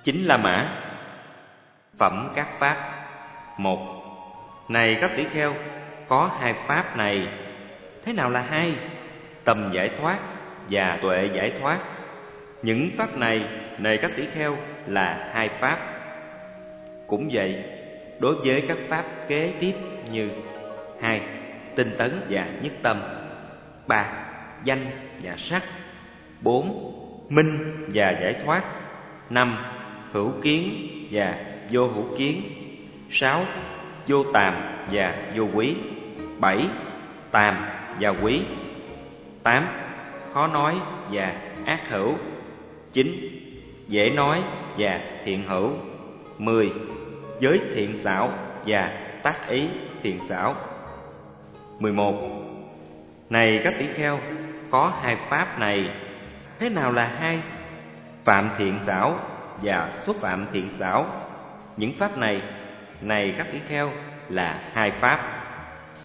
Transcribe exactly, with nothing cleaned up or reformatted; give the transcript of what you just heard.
Chính La Mã. Phẩm các pháp. Một. Này các tỷ kheo, có hai pháp này. Thế nào là hai? Tâm giải thoát và tuệ giải thoát. Những pháp này, này các tỷ kheo, là hai pháp. Cũng vậy, đối với các pháp kế tiếp như: hai. Tinh tấn và nhất tâm. Ba. Danh và sắc. Bốn. Minh và giải thoát. Năm. Hữu kiến và vô hữu kiến. Sáu. Vô tàm và vô quý. Bảy. Tàm và quý. Tám. Khó nói và ác hữu. Chín. Dễ nói và thiện hữu. Mười. Giới thiện xảo và tác ý thiện xảo. Mười một. Này các tỷ kheo, có hai pháp này. Thế nào là hai? Phạm thiện xảo và xuất phạm thiện xảo. Những pháp này, này các tỷ kheo, là hai pháp.